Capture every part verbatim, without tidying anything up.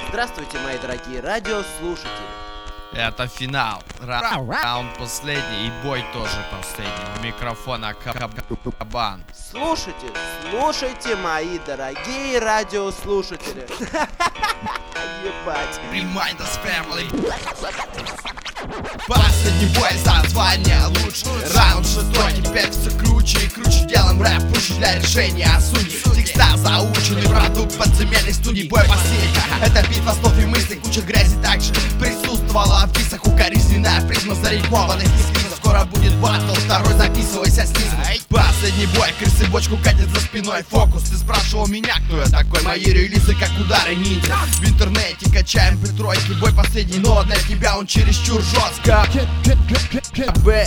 Здравствуйте, мои дорогие радиослушатели. Это финал. Ра- Раунд последний и бой тоже последний. У микрофона Кабан. Слушайте, слушайте, мои дорогие радиослушатели. Ебать. Reminders Family. Последний бой за звание лучше. Раунд шестой, теперь все круче и круче. Делаем рэп пуще для решения судей. Текста заученный продукт подземельной студии. Бой последний, это битва слов и мыслей. Куча грязи также присутствовала в бисах. Укоризненная призма зарекованных эскизов. Скоро будет баттл, второй записывайся снизу. Последний бой, крысы бочку катят за спиной. Фокус, ты спрашивал меня, кто я такой. Мои релизы как удары ниндзя. В интернете качаем притройки. Бой последний, но для тебя он чересчур жестко. Б,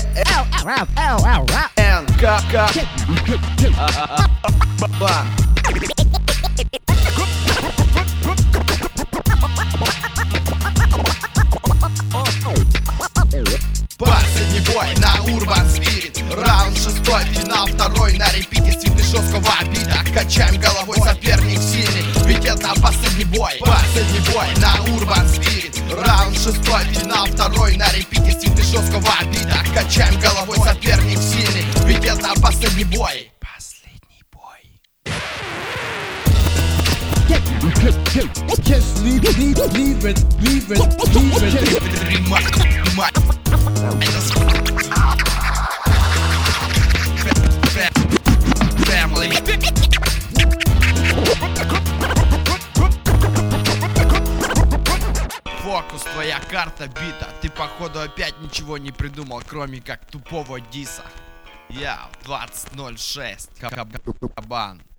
Н, К, К, Б. Последний бой на Urban Spirit. Раунд шестой, финал второй на репите. Цветы жесткого бита. Качаем головой, соперник сильный. Ведь это последний бой. Последний бой на Urban Spirit. Раунд шестой, финал второй на репите. Цветы жесткого бита. Качаем головой, соперник сильный. Ведь это последний бой. Последний бой. Just leave, leave, leave it, leave it, leave it. Family. Фокус, твоя карта бита. Ты походу опять ничего не придумал, кроме как тупого диса. Я двадцать ноль шесть Кабан.